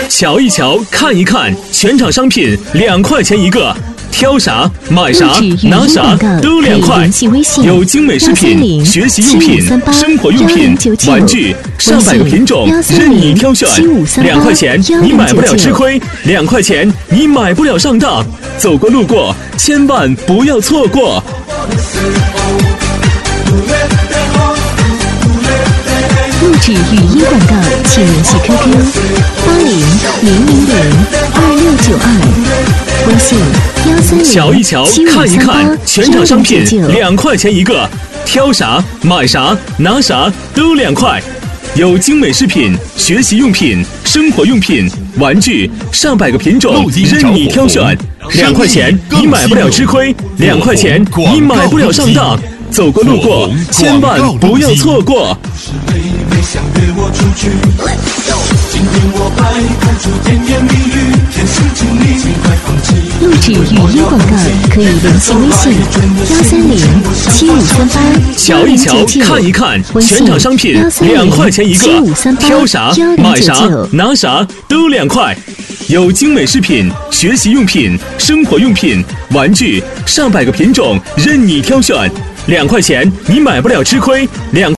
瞧一瞧，看一看，全场商品2块钱一个，挑啥买啥拿啥都2块。有精美饰品、学习用品、生活用品、玩具，上百个品种任你挑选。2块钱你买不了吃亏，2块钱你买不了上当。走过路过，千万不要错过。 录制语音广告，请联系 QQ800002，微信130。 瞧一瞧，看一看，全场商品2块钱一个，挑啥买啥拿啥都2块。有精美饰品、学习用品、生活用品、玩具，上百个品种任你挑选。2块钱你买不了吃亏，2块钱你买不了上当。走过路过，千万不要错过。 想约我出去，今天我拍不出甜言蜜语，天使经理尽快放弃。 录制语音广告可以联系微信1307538。 瞧一瞧，看一看，全场商品2块钱一个，挑啥买啥拿啥都2块。有精美饰品、学习用品、生活用品、玩具，上百个品种任你挑选。2块钱你买不了吃亏，2